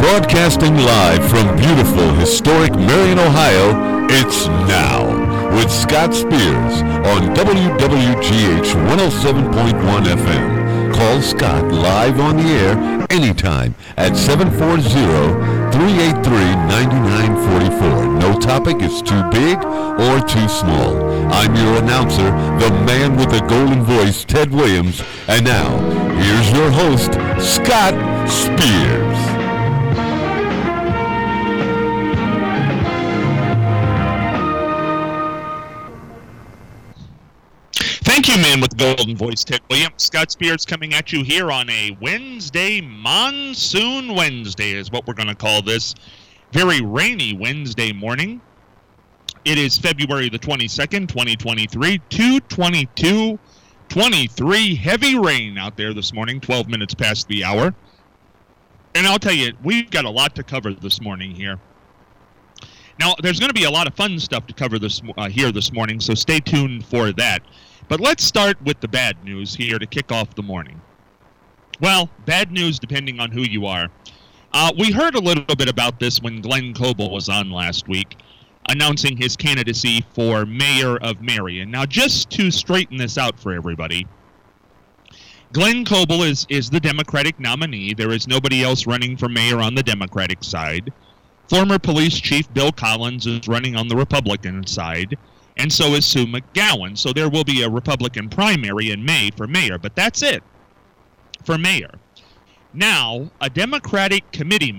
Broadcasting live from beautiful, historic Marion, Ohio, it's Now with Scott Spears on WWGH 107.1 FM. Call Scott live on the air anytime at 740-383-9944. No topic is too big or too small. I'm your announcer, the man with the golden voice, Ted Williams. And now, here's your host, Scott Spears. Thank you, man with golden voice, Ted Williams. Scott Spears coming at you here on a Wednesday, Monsoon Wednesday is what we're going to call this. Very rainy Wednesday morning. It is February the 22nd, 2023, 2:22:23. Heavy rain out there this morning, 12 minutes past the hour. And I'll tell you, we've got a lot to cover this morning here. Now, there's going to be a lot of fun stuff to cover here this morning, so stay tuned for that. But let's start with the bad news here to kick off the morning. Well, bad news depending on who you are. We heard a little bit about this when Glenn Coble was on last week, announcing his candidacy for mayor of Marion. Now, just to straighten this out for everybody, Glenn Coble is the Democratic nominee. There is nobody else running for mayor on the Democratic side. Former police chief Bill Collins is running on the Republican side. And so is Sue McGowan. So there will be a Republican primary in May for mayor, but that's it for mayor. Now, a Democratic committee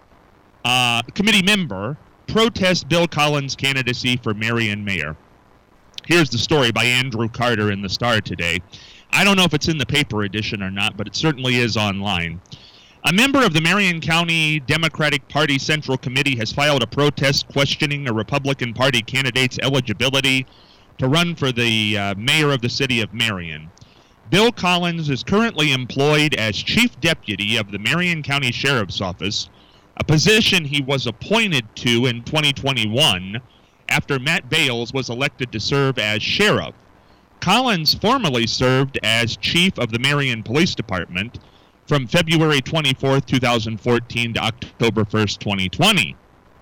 member protests Bill Collins' candidacy for Marion mayor. Here's the story by Andrew Carter in the Star today. I don't know if it's in the paper edition or not, but it certainly is online. A member of the Marion County Democratic Party Central Committee has filed a protest questioning a Republican Party candidate's eligibility to run for the mayor of the city of Marion. Bill Collins is currently employed as chief deputy of the Marion County Sheriff's Office, a position he was appointed to in 2021 after Matt Bales was elected to serve as sheriff. Collins formerly served as chief of the Marion Police Department from February 24th, 2014 to October 1st, 2020.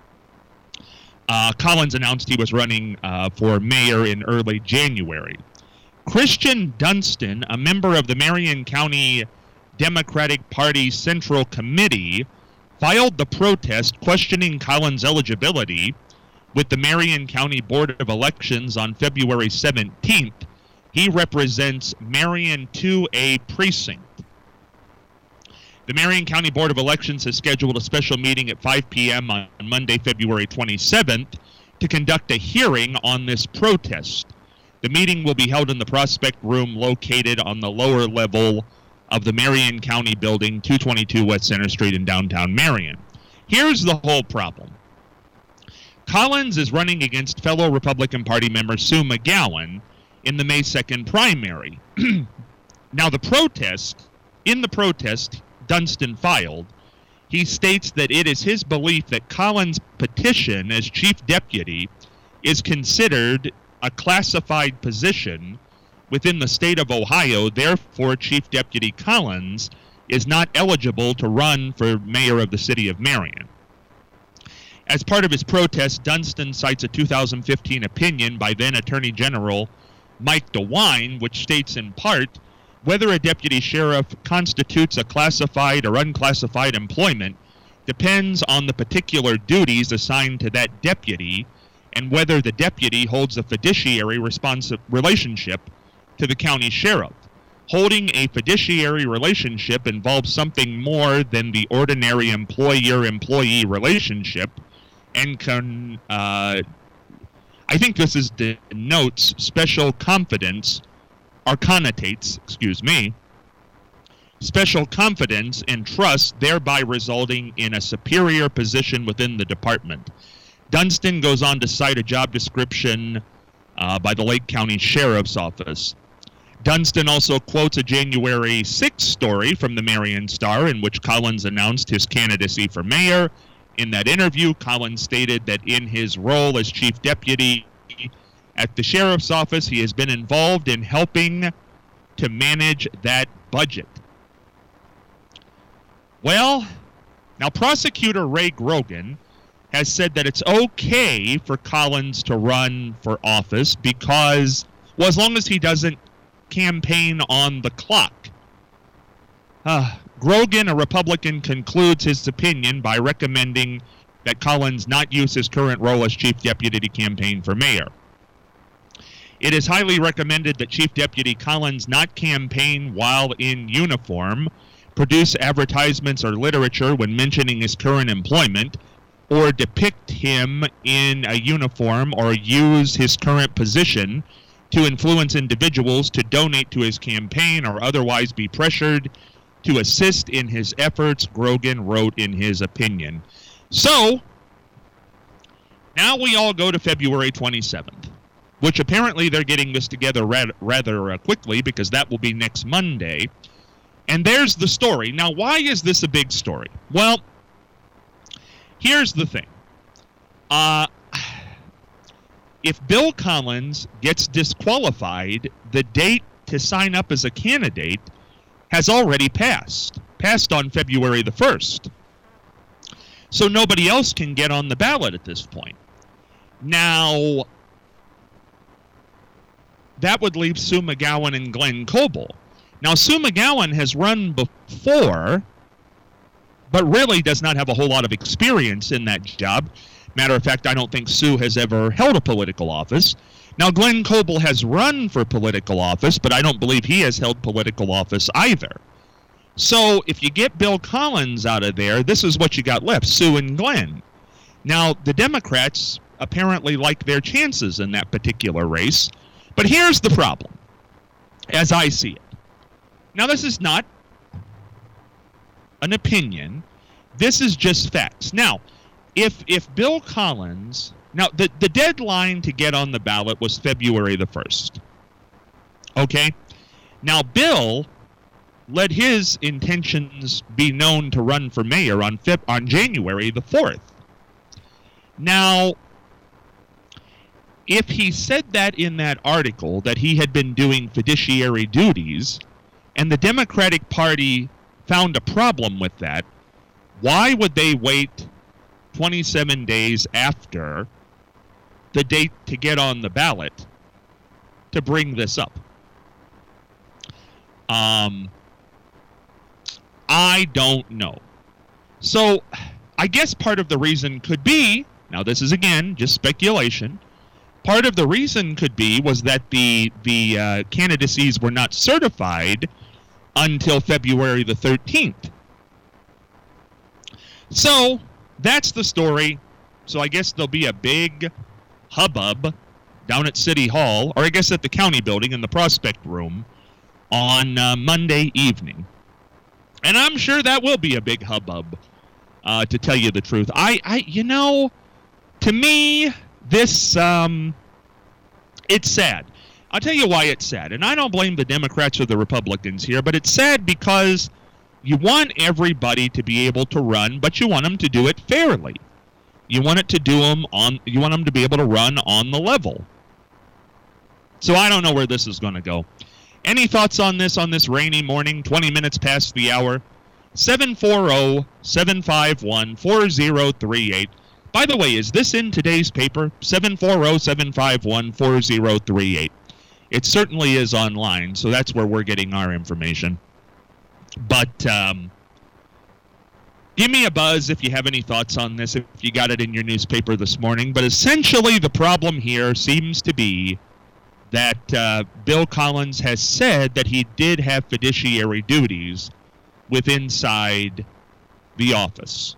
Collins announced he was running for mayor in early January. Christian Dunston, a member of the Marion County Democratic Party Central Committee, filed the protest questioning Collins' eligibility with the Marion County Board of Elections on February 17th. He represents Marion 2A Precinct. The Marion County Board of Elections has scheduled a special meeting at 5 p.m. on Monday, February 27th, to conduct a hearing on this protest. The meeting will be held in the Prospect Room located on the lower level of the Marion County Building, 222 West Center Street in downtown Marion. Here's the whole problem. Collins is running against fellow Republican Party member Sue McGowan in the May 2nd primary. Now, in the protest Dunston filed, he states that it is his belief that Collins' petition as chief deputy is considered a classified position within the state of Ohio. Therefore, Chief Deputy Collins is not eligible to run for mayor of the city of Marion. As part of his protest, Dunston cites a 2015 opinion by then Attorney General Mike DeWine, which states in part, whether a deputy sheriff constitutes a classified or unclassified employment depends on the particular duties assigned to that deputy and whether the deputy holds a fiduciary relationship to the county sheriff. Holding a fiduciary relationship involves something more than the ordinary employer-employee relationship and I think this denotes special confidence or connotates, special confidence and trust, thereby resulting in a superior position within the department. Dunston goes on to cite a job description by the Lake County Sheriff's Office. Dunston also quotes a January 6th story from the Marion Star in which Collins announced his candidacy for mayor. In that interview, Collins stated that in his role as chief deputy at the sheriff's office, he has been involved in helping to manage that budget. Well, Now, prosecutor Ray Grogan has said that it's okay for Collins to run for office because, well, as long as he doesn't campaign on the clock. Grogan, a Republican, concludes his opinion by recommending that Collins not use his current role as chief deputy to campaign for mayor. It is highly recommended that Chief Deputy Collins not campaign while in uniform, produce advertisements or literature when mentioning his current employment, or depict him in a uniform or use his current position to influence individuals to donate to his campaign or otherwise be pressured to assist in his efforts, Grogan wrote in his opinion. So, now we all go to February 27th, which apparently they're getting this together rather quickly because that will be next Monday. And there's the story. Now, why is this a big story? Well, here's the thing. If Bill Collins gets disqualified, the date to sign up as a candidate has already passed on February the 1st. So nobody else can get on the ballot at this point. Now, that would leave Sue McGowan and Glenn Coble. Now, Sue McGowan has run before, but really does not have a whole lot of experience in that job. Matter of fact, I don't think Sue has ever held a political office. Now, Glenn Coble has run for political office, but I don't believe he has held political office either. So if you get Bill Collins out of there, this is what you got left, Sue and Glenn. Now, the Democrats apparently like their chances in that particular race, but here's the problem, as I see it. Now, this is not an opinion. This is just facts. Now, if Bill Collins... Now, the deadline to get on the ballot was February the 1st. Okay? Now, Bill let his intentions be known to run for mayor on January the 4th. Now, if he said that in that article, that he had been doing fiduciary duties, and the Democratic Party found a problem with that, why would they wait 27 days after the date to get on the ballot to bring this up? I don't know. So I guess part of the reason could be, now this is again just speculation, part of the reason could be was that the candidacies were not certified until February the 13th. So that's the story. So I guess there'll be a big hubbub down at City Hall, or I guess at the county building in the Prospect Room on Monday evening. And I'm sure that will be a big hubbub, to tell you the truth. To me, this, it's sad. I'll tell you why it's sad. And I don't blame the Democrats or the Republicans here, but it's sad because you want everybody to be able to run, but you want them to do it fairly. You want them to be able to run on the level. So I don't know where this is going to go. Any thoughts on this rainy morning, 20 minutes past the hour? 740-751-4038. By the way, is this in today's paper? 740-751-4038. It certainly is online, so that's where we're getting our information. But give me a buzz if you have any thoughts on this, if you got it in your newspaper this morning. But essentially the problem here seems to be that Bill Collins has said that he did have fiduciary duties inside the office.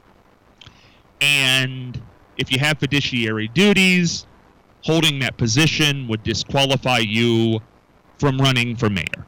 And if you have fiduciary duties, holding that position would disqualify you from running for mayor.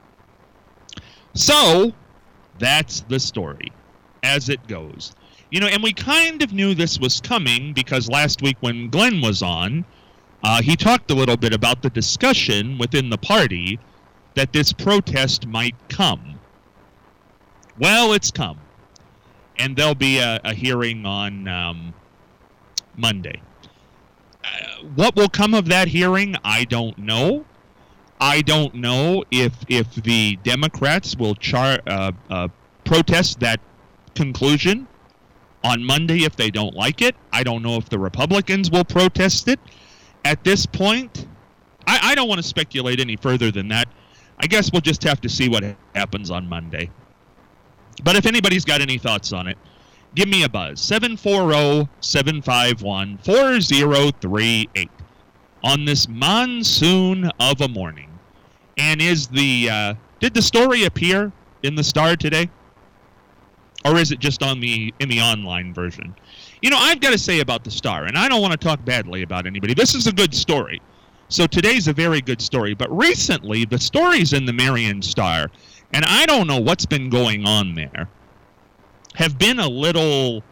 So, that's the story, as it goes. And we kind of knew this was coming because last week when Glenn was on, he talked a little bit about the discussion within the party that this protest might come. Well, it's come. And there'll be a hearing on Monday. What will come of that hearing, I don't know. I don't know if the Democrats will protest that conclusion on Monday if they don't like it. I don't know if the Republicans will protest it. At this point, I don't want to speculate any further than that. I guess we'll just have to see what happens on Monday. But if anybody's got any thoughts on it, give me a buzz. 740-751-4038 on this monsoon of a morning. And did the story appear in the Star today? Or is it just in the online version? I've got to say about the Star, and I don't want to talk badly about anybody. This is a good story. So today's a very good story. But recently, the stories in the Marion Star, and I don't know what's been going on there, have been a little,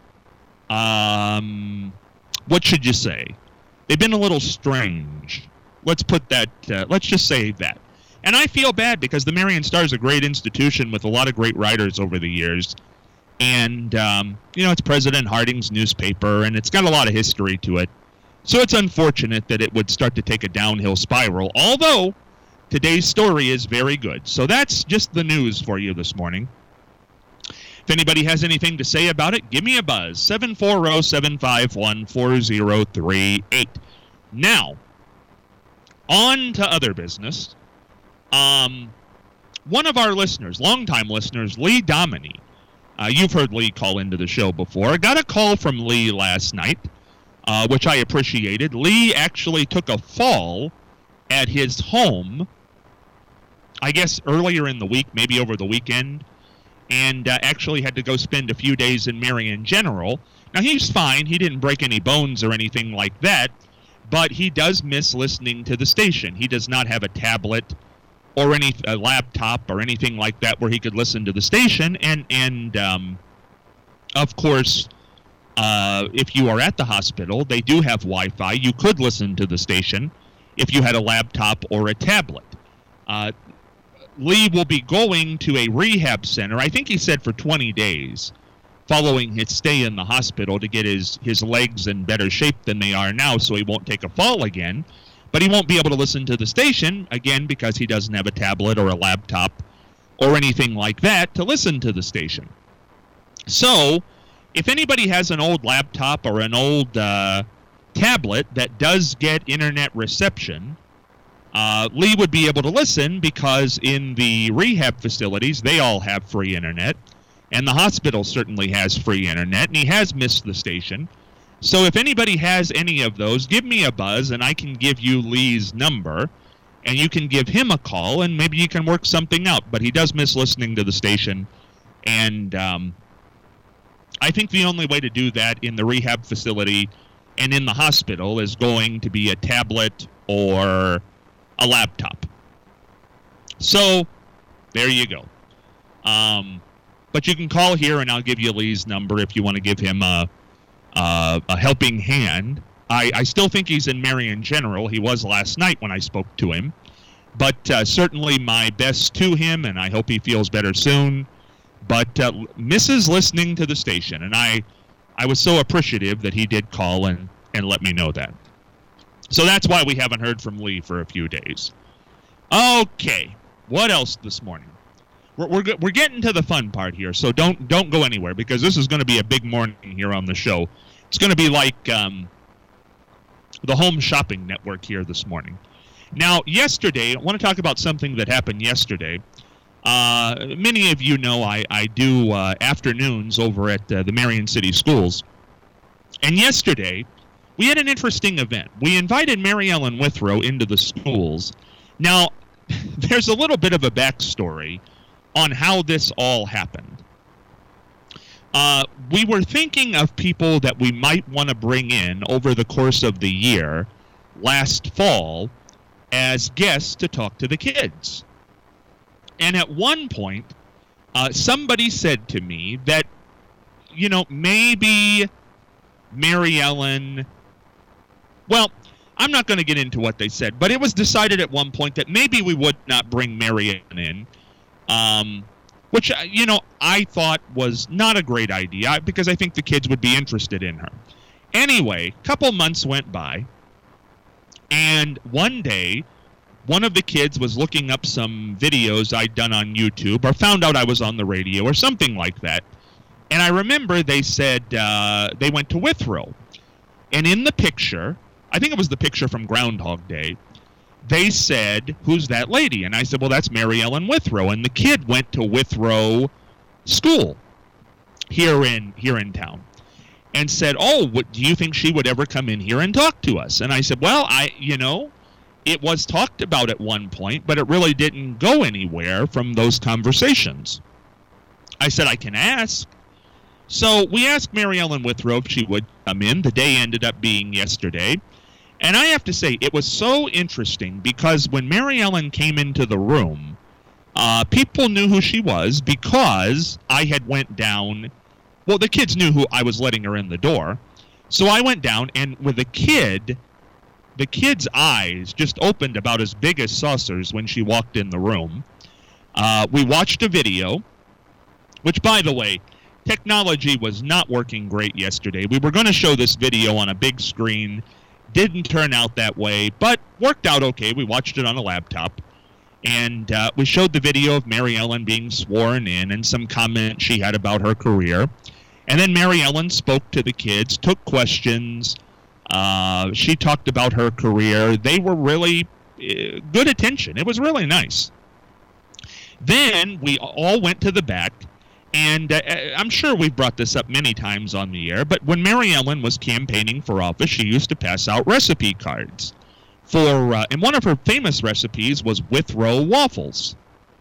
what should you say? They've been a little strange. Let's put that, let's just say that. And I feel bad because the Marion Star is a great institution with a lot of great writers over the years. And, it's President Harding's newspaper, and it's got a lot of history to it. So it's unfortunate that it would start to take a downhill spiral, although today's story is very good. So that's just the news for you this morning. If anybody has anything to say about it, give me a buzz. 740-751-4038. Now, on to other business. One of our listeners, longtime listeners, Lee Dominy, you've heard Lee call into the show before. I got a call from Lee last night, which I appreciated. Lee actually took a fall at his home, I guess earlier in the week, maybe over the weekend, and actually had to go spend a few days in Marion General. Now, he's fine. He didn't break any bones or anything like that, but he does miss listening to the station. He does not have a tablet or a laptop or anything like that where he could listen to the station. And of course, if you are at the hospital, they do have Wi-Fi. You could listen to the station if you had a laptop or a tablet. Lee will be going to a rehab center, I think he said for 20 days, following his stay in the hospital to get his legs in better shape than they are now so he won't take a fall again. But he won't be able to listen to the station, again, because he doesn't have a tablet or a laptop or anything like that to listen to the station. So, if anybody has an old laptop or an old tablet that does get internet reception, Lee would be able to listen because in the rehab facilities, they all have free internet, and the hospital certainly has free internet, and he has missed the station. So if anybody has any of those, give me a buzz, and I can give you Lee's number, and you can give him a call, and maybe you can work something out. But he does miss listening to the station, and I think the only way to do that in the rehab facility and in the hospital is going to be a tablet or a laptop. So there you go. But you can call here, and I'll give you Lee's number if you want to give him a helping hand. I still think he's in Marion General. He was last night when I spoke to him. But certainly my best to him, and I hope he feels better soon. But misses listening to the station, and I was so appreciative that he did call and let me know that. So that's why we haven't heard from Lee for a few days. Okay, what else this morning? We're getting to the fun part here, so don't go anywhere, because this is going to be a big morning here on the show. It's going to be like the Home Shopping Network here this morning. Now, yesterday, I want to talk about something that happened yesterday. Many of you know I do afternoons over at the Marion City Schools. And yesterday, we had an interesting event. We invited Mary Ellen Withrow into the schools. Now, there's a little bit of a backstory on how this all happened. We were thinking of people that we might want to bring in over the course of the year last fall as guests to talk to the kids. And at one point, somebody said to me that, maybe Mary Ellen, well, I'm not going to get into what they said, but it was decided at one point that maybe we would not bring Mary Ellen in. Which, I thought was not a great idea because I think the kids would be interested in her. Anyway, a couple months went by, and one day, one of the kids was looking up some videos I'd done on YouTube, or found out I was on the radio or something like that. And I remember they said they went to Withrow. And in the picture, I think it was the picture from Groundhog Day, they said, "Who's that lady?" And I said, "Well, that's Mary Ellen Withrow." And the kid went to Withrow School here in town, and said, "Oh, do you think she would ever come in here and talk to us?" And I said, "Well, it was talked about at one point, but it really didn't go anywhere from those conversations." I said, "I can ask." So we asked Mary Ellen Withrow if she would come in. The day ended up being yesterday. And I have to say, it was so interesting because when Mary Ellen came into the room, people knew who she was because I had went down. Well, the kids knew who I was letting her in the door. So I went down, and with the kid's eyes just opened about as big as saucers when she walked in the room. We watched a video, which, by the way, technology was not working great yesterday. We were going to show this video on a big screen. Didn't turn out that way, but worked out okay. We watched it on a laptop. And we showed the video of Mary Ellen being sworn in and some comments she had about her career. And then Mary Ellen spoke to the kids, took questions. She talked about her career. They were really good attention. It was really nice. Then we all went to the back. And I'm sure we've brought this up many times on the air, but when Mary Ellen was campaigning for office, she used to pass out recipe cards. And one of her famous recipes was Withrow waffles.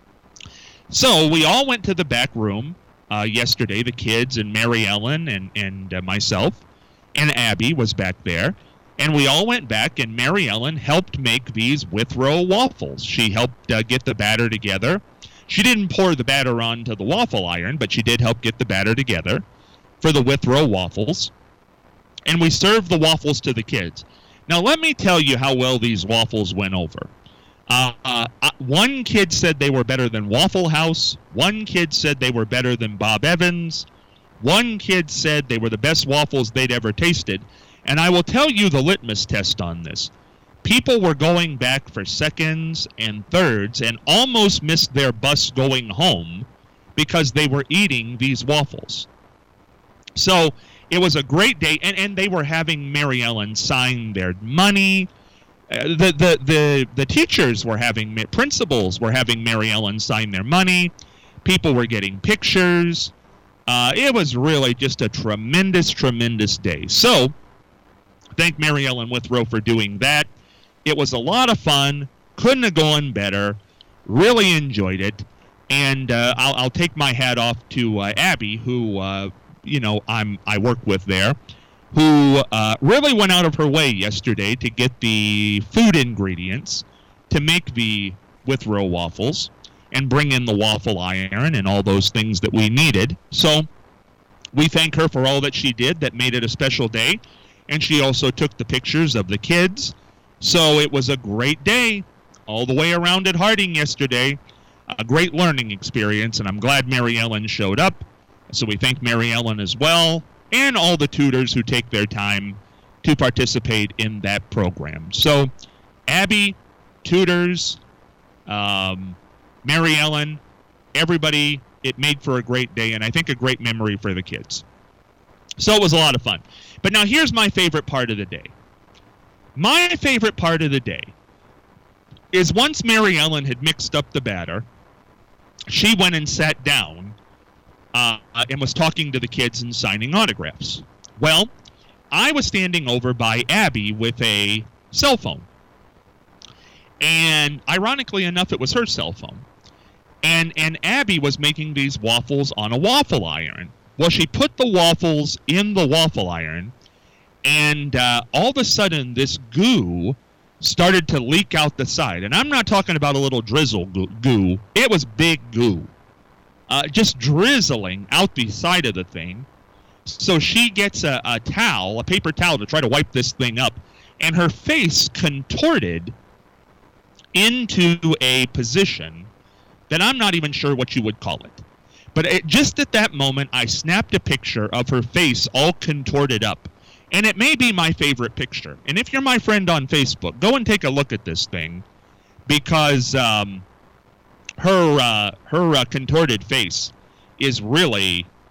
So we all went to the back room yesterday, the kids and Mary Ellen and myself, and Abby was back there. And we all went back, and Mary Ellen helped make these Withrow waffles. She helped get the batter together. She didn't pour the batter onto the waffle iron, but she did help get the batter together for the Withrow waffles. And we served the waffles to the kids. Now, let me tell you how well these waffles went over. One kid said they were better than Waffle House. One kid said they were better than Bob Evans. One kid said they were the best waffles they'd ever tasted. And I will tell you the litmus test on this. People were going back for seconds and thirds and almost missed their bus going home because they were eating these waffles. So it was a great day, and they were having Mary Ellen sign their money. The teachers were principals were having Mary Ellen sign their money. People were getting pictures. It was really just a tremendous, tremendous day. So thank Mary Ellen Withrow for doing that. It was a lot of fun. Couldn't have gone better. Really enjoyed it. And I'll take my hat off to Abby, who I work with there, who really went out of her way yesterday to get the food ingredients to make the Withrow waffles and bring in the waffle iron and all those things that we needed. So we thank her for all that she did that made it a special day. And she also took the pictures of the kids. So it was a great day all the way around at Harding yesterday. A great learning experience, and I'm glad Mary Ellen showed up. So we thank Mary Ellen as well, and all the tutors who take their time to participate in that program. So Abby, tutors, Mary Ellen, everybody, it made for a great day, and I think a great memory for the kids. So it was a lot of fun. But now here's my favorite part of the day. My favorite part of the day is once Mary Ellen had mixed up the batter, she went and sat down and was talking to the kids and signing autographs. Well, I was standing over by Abby with a cell phone. And ironically enough, it was her cell phone. And Abby was making these waffles on a waffle iron. Well, she put the waffles in the waffle iron, and all of a sudden, this goo started to leak out the side. And I'm not talking about a little drizzle goo. It was big goo. Just drizzling out the side of the thing. So she gets a paper towel, to try to wipe this thing up. And her face contorted into a position that I'm not even sure what you would call it. But just at that moment, I snapped a picture of her face all contorted up. And it may be my favorite picture. And if you're my friend on Facebook, go and take a look at this thing, because her contorted face is really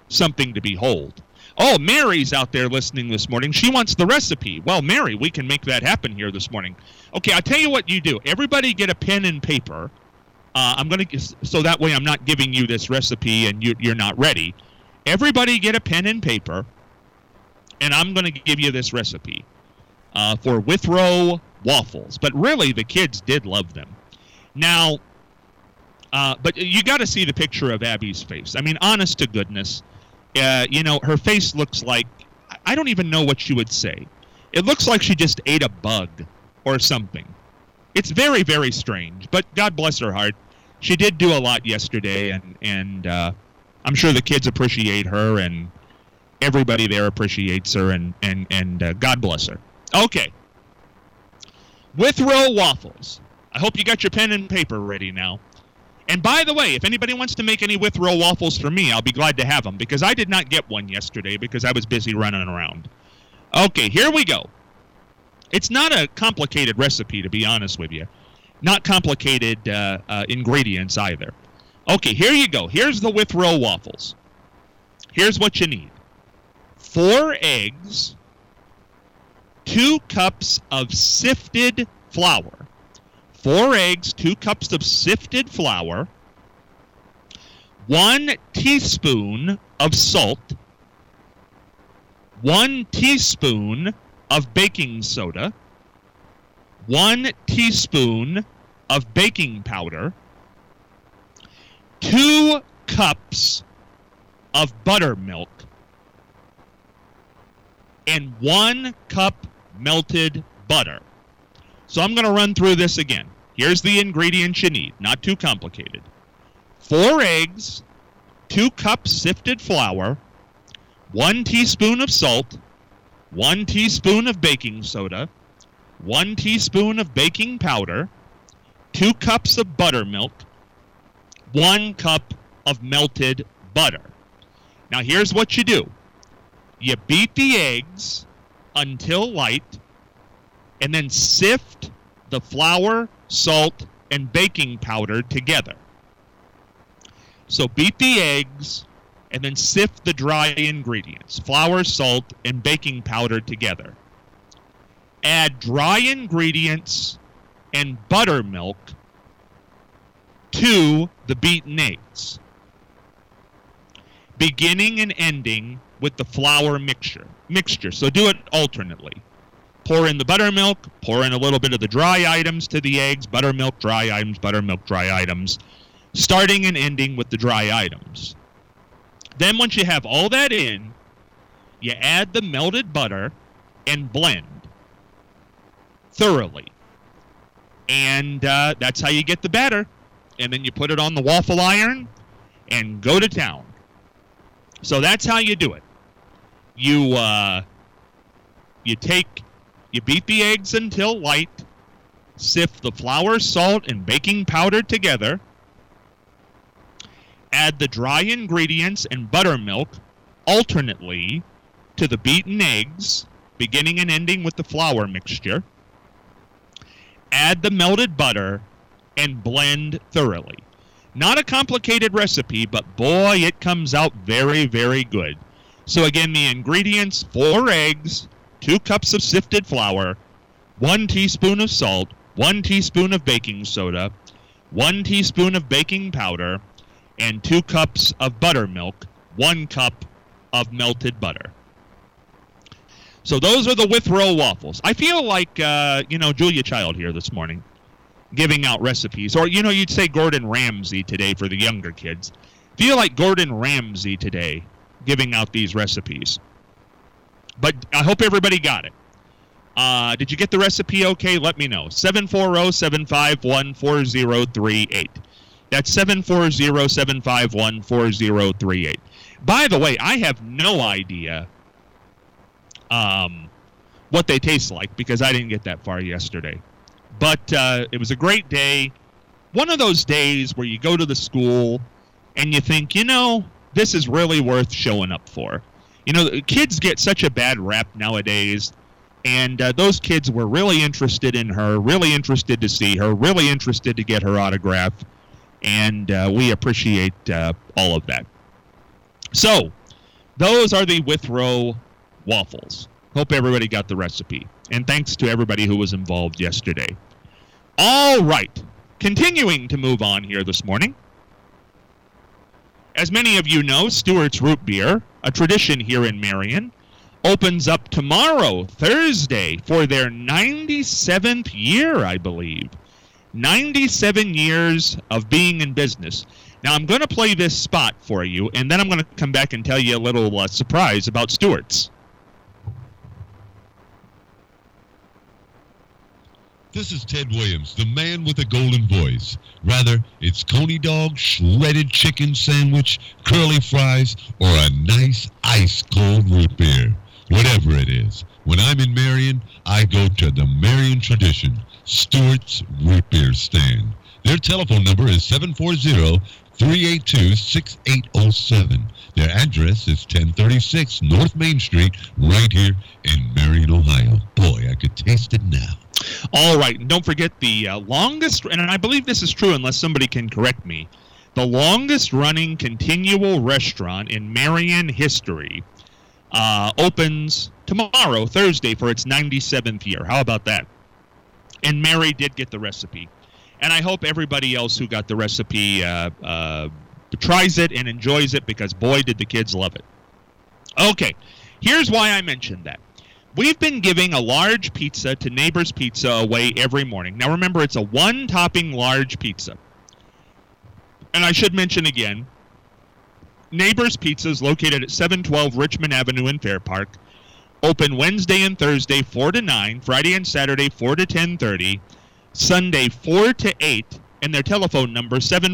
something to behold. Oh, Mary's out there listening this morning. She wants the recipe. Well, Mary, we can make that happen here this morning. Okay, I'll tell you what you do. Everybody get a pen and paper. So that way I'm not giving you this recipe and you're not ready. Everybody get a pen and paper, and I'm going to give you this recipe for Withrow waffles. But really, the kids did love them. Now, but you got to see the picture of Abby's face. I mean, honest to goodness. Her face looks like, I don't even know what you would say. It looks like she just ate a bug or something. It's very, very strange, but God bless her heart. She did do a lot yesterday, and I'm sure the kids appreciate her, and everybody there appreciates her, and God bless her. Okay. Withrow waffles. I hope you got your pen and paper ready now. And by the way, if anybody wants to make any Withrow waffles for me, I'll be glad to have them, because I did not get one yesterday because I was busy running around. Okay, here we go. It's not a complicated recipe, to be honest with you. Not complicated ingredients either. Okay, here you go. Here's the Withrow waffles. Here's what you need. 4 eggs, 2 cups of sifted flour. 4 eggs, 2 cups of sifted flour, 1 teaspoon of salt, 1 teaspoon of baking soda, 1 teaspoon of baking powder, 2 cups of buttermilk, and 1 cup melted butter. So I'm going to run through this again. Here's the ingredients you need, not too complicated. 4 eggs, 2 cups sifted flour, 1 teaspoon of salt, 1 teaspoon of baking soda, 1 teaspoon of baking powder, 2 cups of buttermilk, 1 cup of melted butter. Now here's what you do. You beat the eggs until light, and then sift the flour, salt, and baking powder together. So beat the eggs, and then sift the dry ingredients, flour, salt, and baking powder together. Add dry ingredients and buttermilk to the beaten eggs, beginning and ending with the flour mixture. So do it alternately. Pour in the buttermilk, pour in a little bit of the dry items to the eggs, buttermilk, dry items, buttermilk, dry items, starting and ending with the dry items. Then once you have all that in, you add the melted butter and blend thoroughly. And that's how you get the batter. And then you put it on the waffle iron and go to town. So that's how you do it. You beat the eggs until light, sift the flour, salt, and baking powder together, add the dry ingredients and buttermilk alternately to the beaten eggs, beginning and ending with the flour mixture, add the melted butter, and blend thoroughly. Not a complicated recipe, but boy, it comes out very, very good. So again, the ingredients: 4 eggs, 2 cups of sifted flour, 1 teaspoon of salt, 1 teaspoon of baking soda, 1 teaspoon of baking powder, and 2 cups of buttermilk, 1 cup of melted butter. So those are the Withrow waffles. I feel like, Julia Child here this morning, giving out recipes. Or, you'd say Gordon Ramsay today for the younger kids. Feel like Gordon Ramsay today, giving out these recipes. But I hope everybody got it. Did you get the recipe okay? Let me know. 740-751-4038. That's 740-751-4038. By the way, I have no idea what they taste like because I didn't get that far yesterday. But it was a great day. One of those days where you go to the school and you think, this is really worth showing up for. Kids get such a bad rap nowadays, and those kids were really interested in her, really interested to see her, really interested to get her autograph, and we appreciate all of that. So, Those are the Withrow waffles. Hope everybody got the recipe. And thanks to everybody who was involved yesterday. All right. Continuing to move on here this morning. As many of you know, Stewart's Root Beer, a tradition here in Marion, opens up tomorrow, Thursday, for their 97th year, I believe. 97 years of being in business. Now, I'm going to play this spot for you, and then I'm going to come back and tell you a little surprise about Stewart's. This is Ted Williams, the man with a golden voice. Rather, it's coney dog, shredded chicken sandwich, curly fries, or a nice ice-cold root beer. Whatever it is, when I'm in Marion, I go to the Marion tradition, Stewart's Root Beer Stand. Their telephone number is 740-382-6807. Their address is 1036 North Main Street, right here in Marion, Ohio. Boy, I could taste it now. All right, and don't forget the longest, and I believe this is true unless somebody can correct me, the longest running continual restaurant in Marion history opens tomorrow, Thursday, for its 97th year. How about that? And Mary did get the recipe. And I hope everybody else who got the recipe tries it and enjoys it, because boy, did the kids love it. Okay, here's why I mentioned that. We've been giving a large pizza to Neighbors Pizza away every morning. Now remember, it's a one-topping large pizza. And I should mention again, Neighbors Pizza is located at 712 Richmond Avenue in Fair Park. Open Wednesday and Thursday 4 to 9, Friday and Saturday 4 to 10:30, Sunday 4 to 8, and their telephone number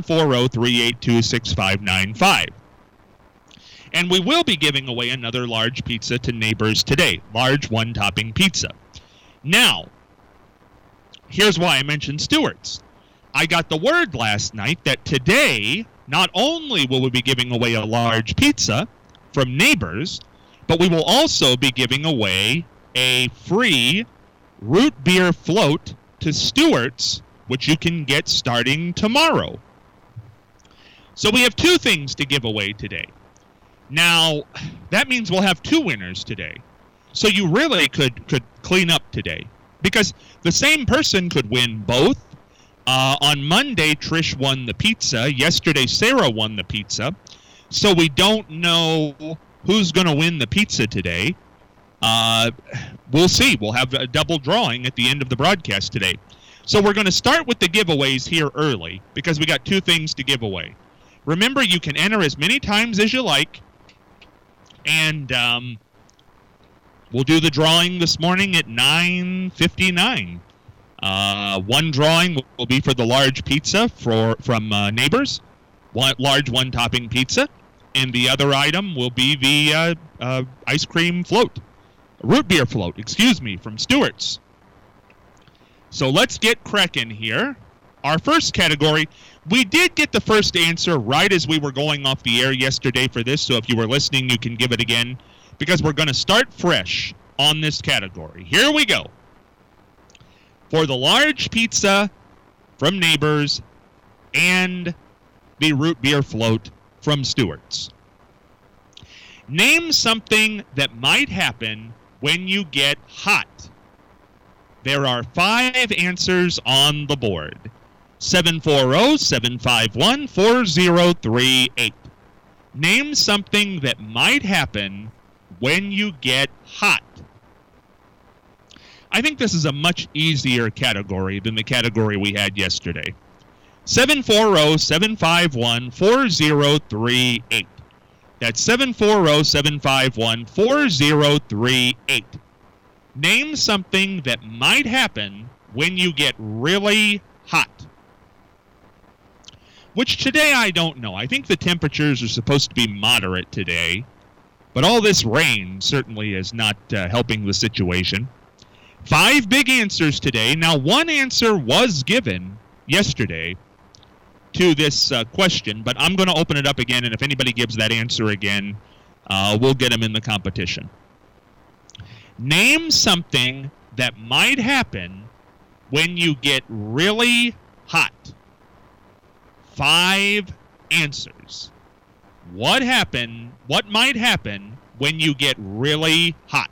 740-382-6595. And we will be giving away another large pizza to Neighbors today, large one-topping pizza. Now, here's why I mentioned Stewart's. I got the word last night that today, not only will we be giving away a large pizza from Neighbors, but we will also be giving away a free root beer float to Stewart's, which you can get starting tomorrow. So we have two things to give away today. Now, that means we'll have two winners today. So you really could clean up today, because the same person could win both. On Monday, Trish won the pizza. Yesterday, Sarah won the pizza. So we don't know who's going to win the pizza today. We'll see. We'll have a double drawing at the end of the broadcast today. So we're going to start with the giveaways here early, because we got two things to give away. Remember, you can enter as many times as you like. And we'll do the drawing this morning at 9:59. One drawing will be for the large pizza from Neighbors, large one-topping pizza, and the other item will be the ice cream float, root beer float, from Stewart's. So let's get cracking here. Our first category, we did get the first answer right as we were going off the air yesterday for this, so if you were listening, you can give it again, because we're going to start fresh on this category. Here we go. For the large pizza from Neighbors and the root beer float from Stewart's. Name something that might happen when you get hot. There are 5 answers on the board. 740-751-4038. Name something that might happen when you get hot. I think this is a much easier category than the category we had yesterday. 740-751-4038. That's 740-751-4038. Name something that might happen when you get really hot. Which today I don't know. I think the temperatures are supposed to be moderate today, but all this rain certainly is not helping the situation. 5 big answers today. Now, one answer was given yesterday to this question, but I'm going to open it up again, and if anybody gives that answer again, we'll get them in the competition. Name something that might happen when you get really hot. 5 answers. What might happen when you get really hot?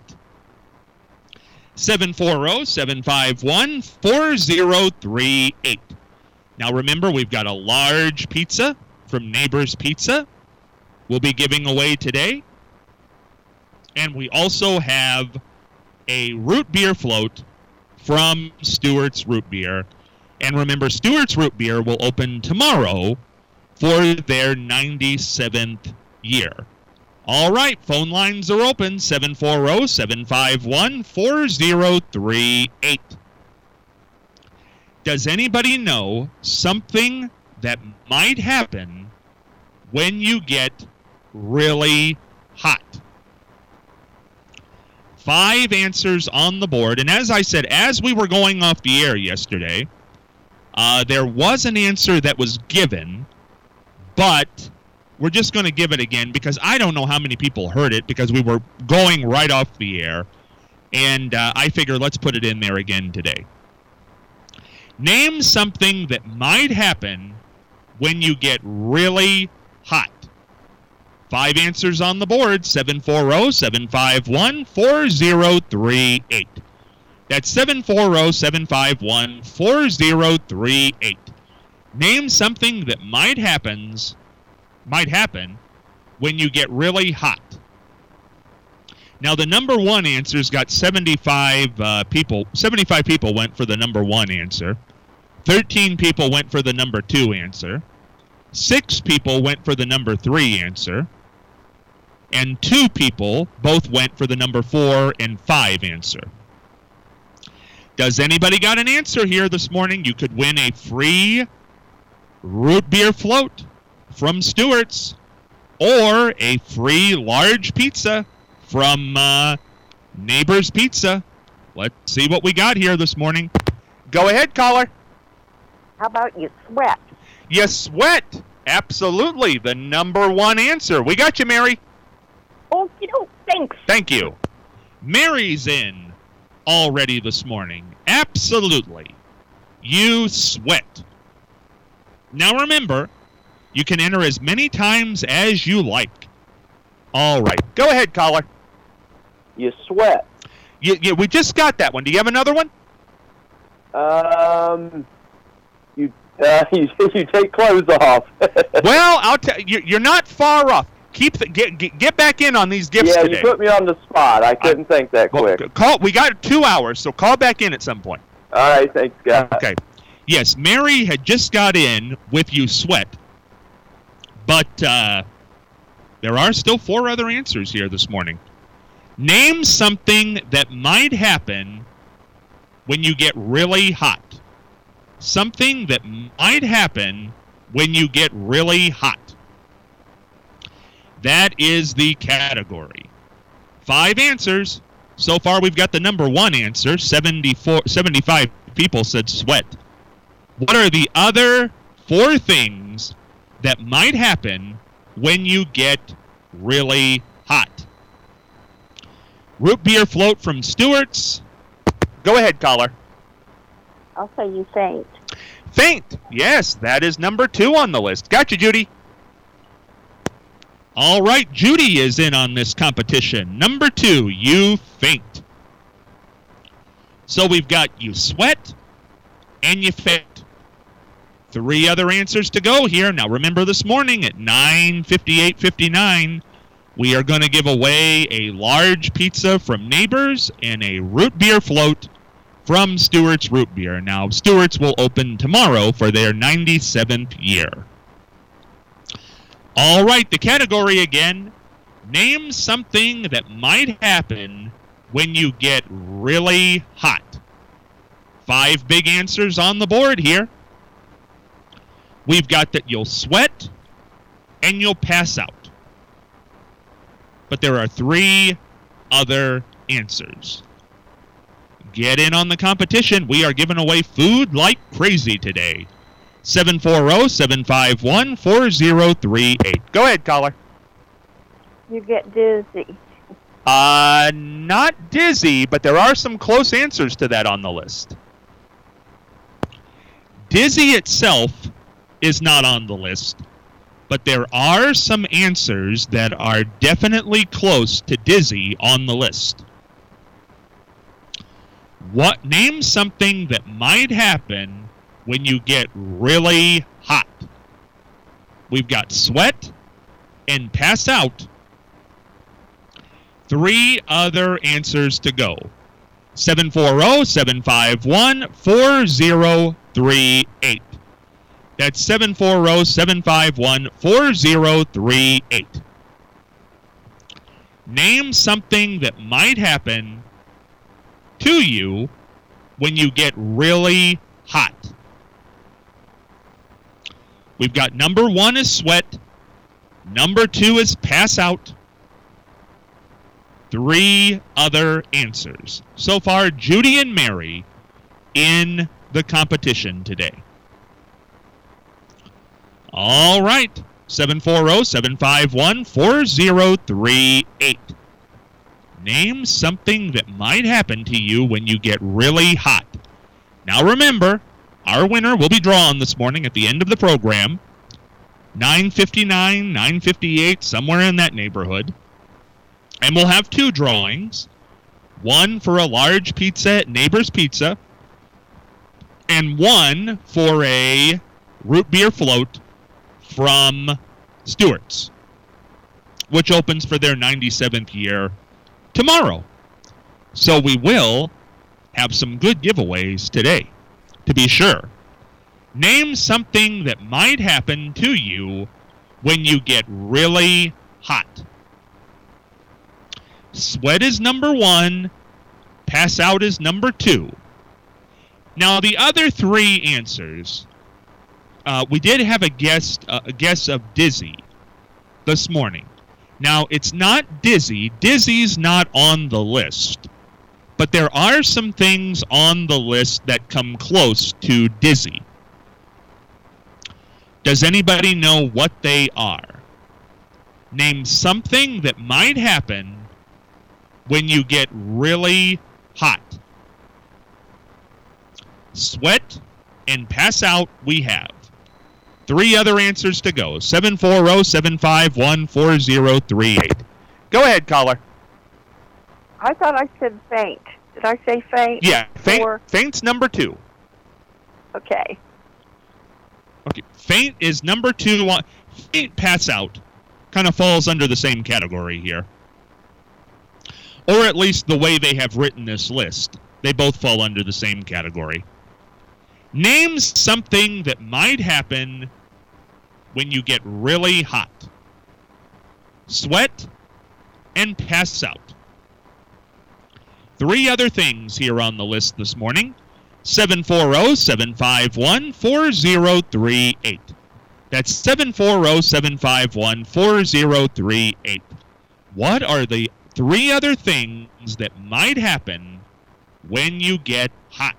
740-751-4038. Now remember, we've got a large pizza from Neighbors Pizza we'll be giving away today. And we also have a root beer float from Stewart's Root Beer. And remember, Stewart's Root Beer will open tomorrow for their 97th year. All right, phone lines are open, 740-751-4038. Does anybody know something that might happen when you get really hot? 5 answers on the board. And as I said, as we were going off the air yesterday, there was an answer that was given, but we're just going to give it again because I don't know how many people heard it because we were going right off the air. And I figure let's put it in there again today. Name something that might happen when you get really hot. 5 answers on the board, 740-751-4038. That's 740-751-4038. Name something that might happen when you get really hot. Now, the number 1 answer's got 75 people. 75 people went for the number 1 answer. 13 people went for the number 2 answer. 6 people went for the number 3 answer. And 2 people both went for the number 4 and 5 answer. Does anybody got an answer here this morning? You could win a free root beer float from Stewart's or a free large pizza from Neighbors Pizza. Let's see what we got here this morning. Go ahead, caller. How about you sweat? You sweat. Absolutely. The number 1 answer. We got you, Mary. Oh, thanks. Thank you. Mary's in already this morning. Absolutely. You sweat. Now remember, you can enter as many times as you like. All right. Go ahead, caller. You sweat. We just got that one. Do you have another one? You take clothes off. Well, I'll tell you, you're not far off. Get back in on these gifts today. Yeah, you put me on the spot. I couldn't think that quick. We got 2 hours, so call back in at some point. All right, thanks, guys. Okay. Yes, Mary had just got in with you sweat, but there are still 4 other answers here this morning. Name something that might happen when you get really hot. Something that might happen when you get really hot. That is the category. 5 answers. So far, we've got the number 1 answer. 75 people said sweat. What are the other 4 things that might happen when you get really hot? Root beer float from Stewart's. Go ahead, caller. I'll say you faint. Faint. Yes, that is number 2 on the list. Gotcha, Judy. All right, Judy is in on this competition. Number 2, you faint. So we've got you sweat and you faint. 3 other answers to go here. Now remember, this morning at 9:58:59, we are going to give away a large pizza from Neighbors and a root beer float from Stewart's Root Beer. Now, Stewart's will open tomorrow for their 97th year. All right, the category again. Name something that might happen when you get really hot. 5 big answers on the board here. We've got that you'll sweat and you'll pass out. But there are 3 other answers. Get in on the competition. We are giving away food like crazy today. 740-751-4038. Go ahead, caller. You get dizzy. Not dizzy, but there are some close answers to that on the list. Dizzy itself is not on the list, but there are some answers that are definitely close to dizzy on the list. Name something that might happen when you get really hot. We've got sweat and pass out. 3 other answers to go. 740-751-4038. That's 740-751-4038. Name something that might happen to you when you get really hot. We've got number 1 is sweat. Number 2 is pass out. 3 other answers. So far, Judy and Mary in the competition today. All right. 740-751-4038. Name something that might happen to you when you get really hot. Now remember, our winner will be drawn this morning at the end of the program. 9:59, 9:58, somewhere in that neighborhood. And we'll have 2 drawings. One for a large pizza at Neighbor's Pizza. And one for a root beer float from Stewart's, which opens for their 97th year tomorrow. So we will have some good giveaways today, to be sure. Name something that might happen to you when you get really hot. Sweat is number 1. Pass out is number 2. Now, the other 3 answers, we did have a guess of dizzy this morning. Now, it's not dizzy. Dizzy's not on the list. But there are some things on the list that come close to dizzy. Does anybody know what they are? Name something that might happen when you get really hot. Sweat and pass out we have. 3 other answers to go. 740-751-4038. Go ahead, caller. I thought I said faint. Did I say faint? Yeah, faint's number 2. Okay. Okay, faint is number 2. Faint, pass out kind of falls under the same category here. Or at least the way they have written this list. They both fall under the same category. Name something that might happen when you get really hot. Sweat and pass out. 3 other things here on the list this morning. 740-751-4038. That's 740-751-4038. What are the 3 other things that might happen when you get hot?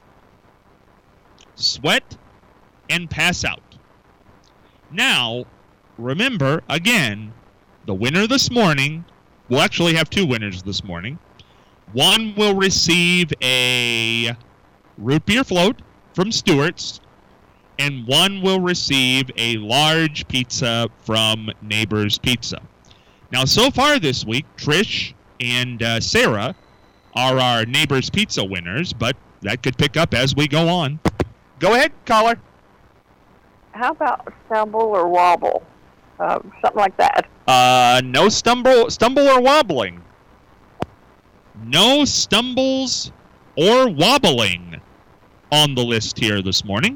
Sweat and pass out. Now, remember, again, the winner this morning, we'll actually have 2 winners this morning. One will receive a root beer float from Stewart's, and one will receive a large pizza from Neighbor's Pizza. Now, so far this week, Trish and Sarah are our Neighbor's Pizza winners, but that could pick up as we go on. Go ahead, caller. How about stumble or wobble? Something like that. No stumble or wobbling. No stumbles or wobbling on the list here this morning.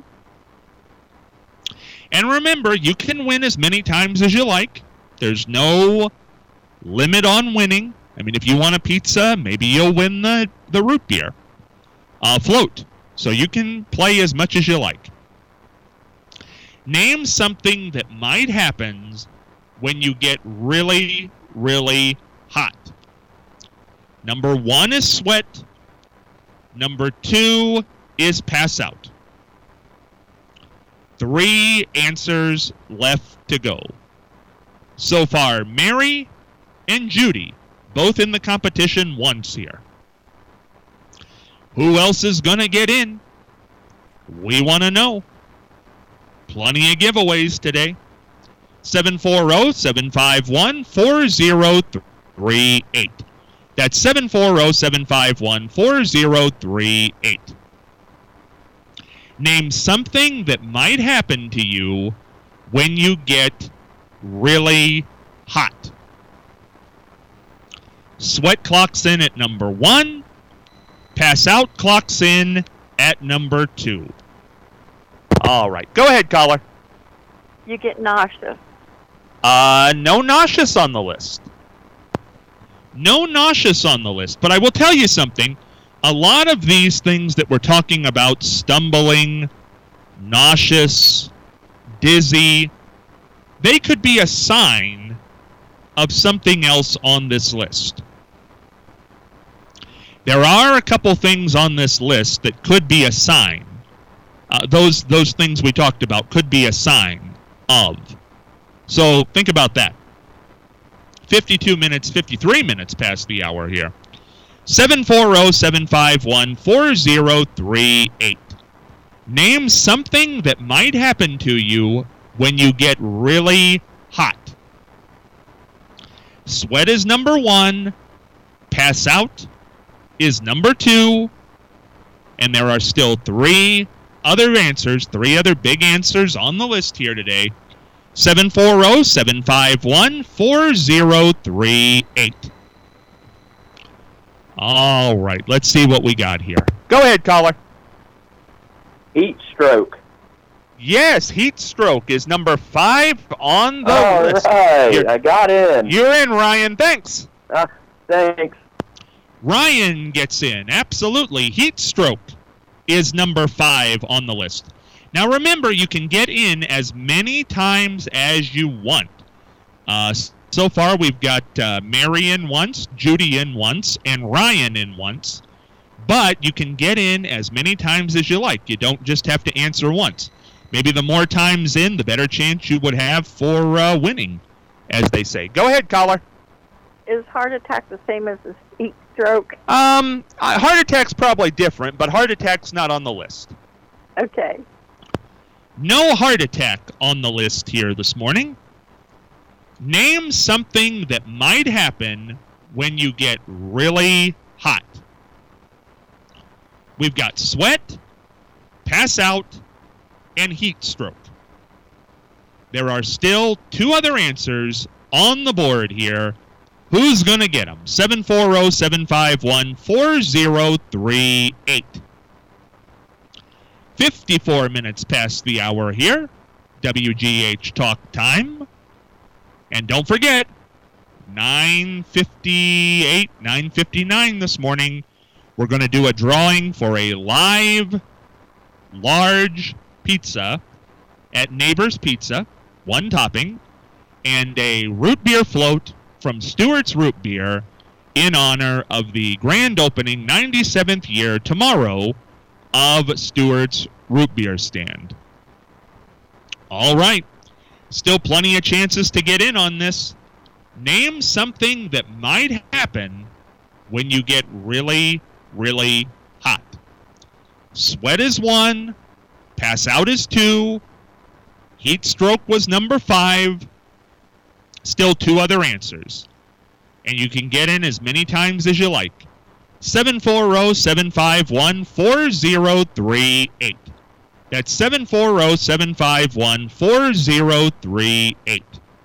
And remember, you can win as many times as you like. There's no limit on winning. I mean, if you want a pizza, maybe you'll win the root beer float. So you can play as much as you like. Name something that might happen when you get really, really hot. Number 1 is sweat. Number 2 is pass out. 3 answers left to go. So far, Mary and Judy, both in the competition once here. Who else is going to get in? We want to know. Plenty of giveaways today. 740-751-4038. That's 740-751-4038. Name something that might happen to you when you get really hot. Sweat clocks in at number 1. Pass out clocks in at number 2. All right. Go ahead, caller. You get nauseous. No nauseous on the list. No nauseous on the list. But I will tell you something. A lot of these things that we're talking about, stumbling, nauseous, dizzy, they could be a sign of something else on this list. There are a couple things on this list that could be a sign. Those things we talked about could be a sign of. So think about that. 53 minutes past the hour here. 740-751-4038. Name something that might happen to you when you get really hot. Sweat is number 1. Pass out is number 2. And there are still 3 other answers, 3 other big answers on the list here today. 740-751-4038. All right, let's see what we got here. Go ahead, caller. Heat stroke. Yes, heat stroke is number 5 on the list. All right, I got in. You're in, Ryan. Thanks. Thanks. Ryan gets in. Absolutely. Heat stroke is number 5 on the list. Now, remember, you can get in as many times as you want. So far, we've got Mary in once, Judy in once, and Ryan in once. But you can get in as many times as you like. You don't just have to answer once. Maybe the more times in, the better chance you would have for winning, as they say. Go ahead, caller. Is heart attack the same as a heat stroke? Heart attack's probably different, but heart attack's not on the list. Okay. No heart attack on the list here this morning. Name something that might happen when you get really hot. We've got sweat, pass out, and heat stroke. There are still 2 other answers on the board here. Who's going to get them? 740-751-4038. 54 minutes past the hour here. WGH Talk Time. And don't forget, 9:58, 9:59 this morning, we're going to do a drawing for a live, large pizza at Neighbor's Pizza, 1 topping, and a root beer float from Stewart's Root Beer in honor of the grand opening 97th year tomorrow of Stewart's Root Beer stand. All right. Still plenty of chances to get in on this. Name something that might happen when you get really, really hot. Sweat is 1. Pass out is 2. Heat stroke was number 5. Still 2 other answers. And you can get in as many times as you like. 740-751-4038. That's 740-751-4038.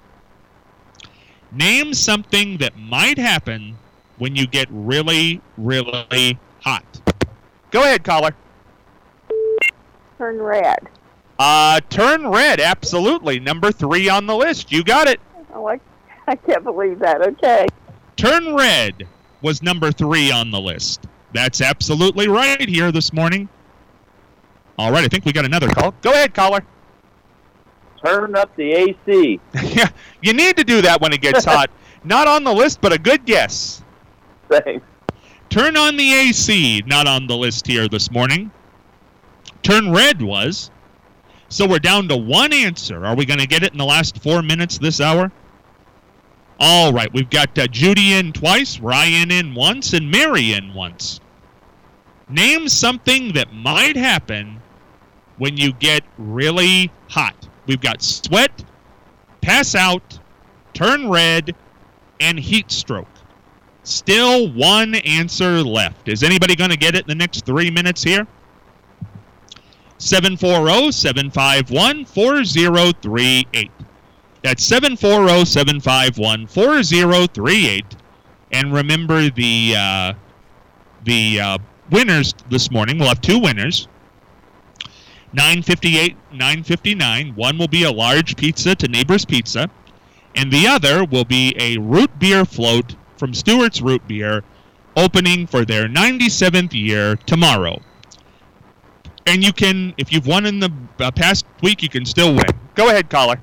Name something that might happen when you get really, really hot. Go ahead, caller. Turn red. Turn red, absolutely. Number 3 on the list. You got it. Oh, I can't believe that. Okay. Turn red was number 3 on the list. That's absolutely right here this morning. All right, I think we got another call. Go ahead, caller. Turn up the AC. Yeah, you need to do that when it gets hot. Not on the list, but a good guess. Thanks. Turn on the AC, not on the list here this morning. Turn red was. So we're down to 1 answer. Are we going to get it in the last 4 minutes this hour? All right, we've got Judy in twice, Ryan in once, and Mary in once. Name something that might happen when you get really hot. We've got sweat, Pass Out, Turn Red, and Heat Stroke. Still one answer left. Is anybody going to get it in the next 3 minutes here? 740-751-4038. That's 740-751-4038. And remember the winners this morning. We'll have two winners. 958, 959. One will be a large pizza to Neighbor's Pizza, and the other will be a root beer float from Stewart's Root Beer, opening for their 97th year tomorrow. And you can, if you've won in the past week, you can still win. Go ahead, caller.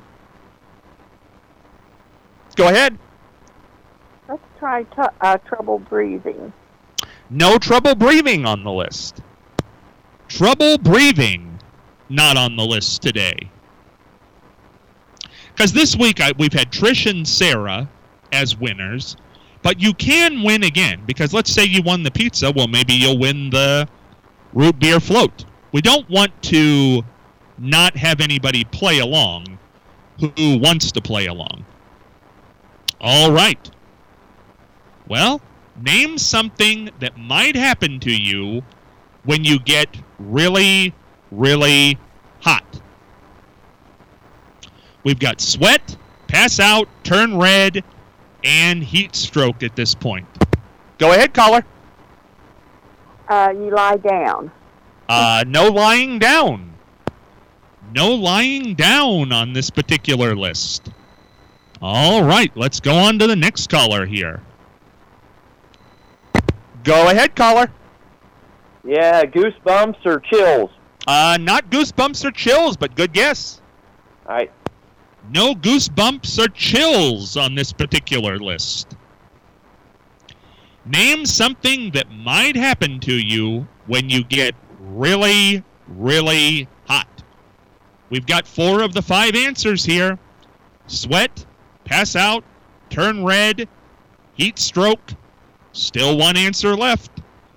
Go ahead. Let's try Trouble Breathing. No Trouble Breathing on the list. Trouble Breathing not on the list today. Because this week we've had Trish and Sarah as winners, but you can win again. Because let's say you won the pizza, well, maybe you'll win the root beer float. We don't want to not have anybody play along who wants to play along. All right. Well, name something that might happen to you when you get really, really hot. We've got sweat, pass out, turn red, and heat stroke at this point. Go ahead, caller. You lie down. No lying down. No lying down on this particular list. All right, let's go on to the next caller here. Go ahead, caller. Yeah, goosebumps or chills? Not goosebumps or chills, but good guess. All right. No goosebumps or chills on this particular list. Name something that might happen to you when you get really, really hot. We've got 4 of the 5 answers here. Sweat, pass out, turn red, heat stroke. Still one answer left.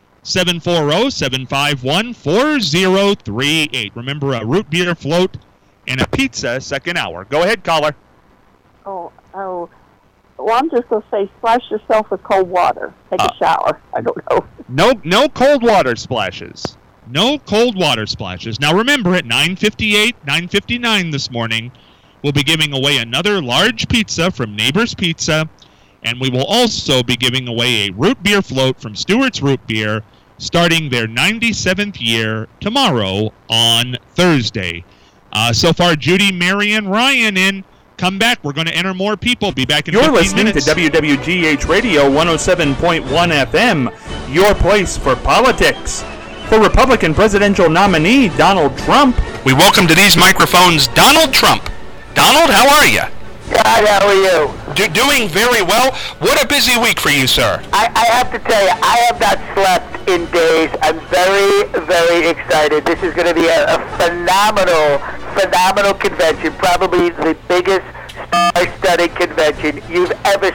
740-751-4038. Remember, a root beer float and a pizza second hour. Go ahead, caller. Oh. Well, I'm just going to say splash yourself with cold water. Take a shower. I don't know. No cold water splashes. No cold water splashes. Now remember, at 9:58, 9:59 this morning, we'll be giving away another large pizza from Neighbor's Pizza, and we will also be giving away a root beer float from Stewart's Root Beer, starting their 97th year tomorrow on Thursday. So far, Judy, Mary, and Ryan in. Come back. We're going to enter more people. Be back in 15 minutes. You're listening to WWGH Radio 107.1 FM, your place for politics. For Republican presidential nominee Donald Trump. We welcome to these microphones Donald Trump. Donald, how are you? God, how are you? Doing very well. What a busy week for you, sir. I have to tell you, I have not slept in days. I'm very, very excited. This is going to be a phenomenal convention, probably the biggest star-studded convention you've ever